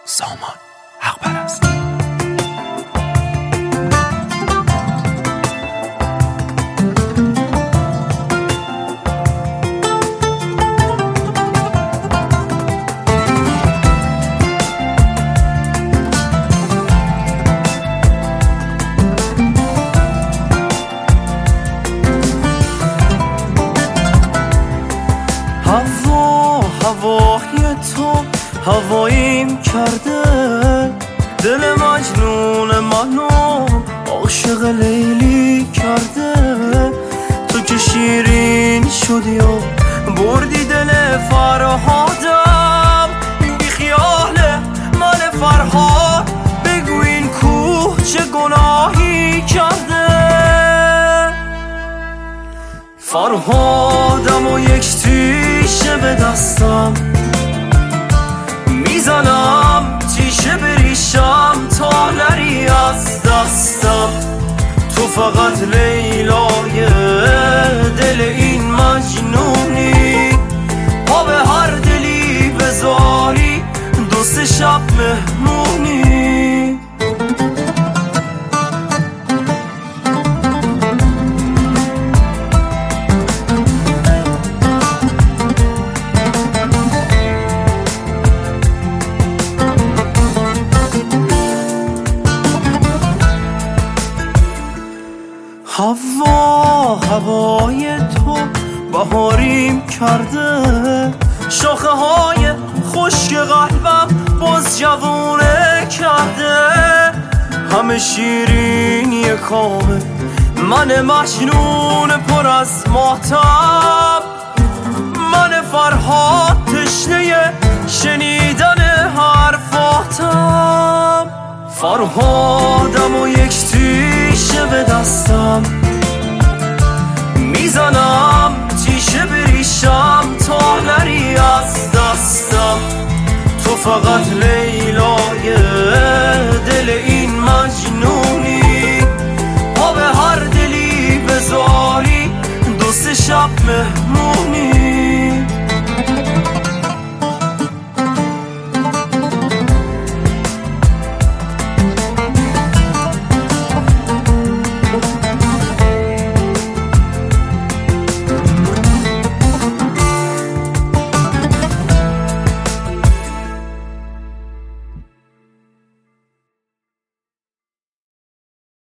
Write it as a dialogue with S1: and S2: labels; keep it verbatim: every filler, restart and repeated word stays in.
S1: سامان حق پرست.
S2: هوا هوای تو هواییم کرده، دل مجنون منو عاشق لیلی کرده. تو که شیرین شدی و بردی دل فرهادم، بی خیال من فرهاد بگو این کوه چه گناهی کرده. فرهادم و یک تیشه به دستم میزنم، تیشه بریشم تا نری از دستم. تو فقط لیلای دل این مجنونی، پا به هر دلی بذاری دو سه شب مهمونی. هوا هوای تو بهاریم کرده، شاخه های خشک قلبم باز جوونه کرده. همه شیرینی کامه من مجنون پر از ماتم، من فرهاد تشنه شنیدن حرفاتم. فرهادم و یک تیشه به دستم میزنم، تیشه بریشم تا نری از دستم. تو فقط لیلای دل این مجنونی، پا به هر دلی بذاری دو سه شب مهمونی.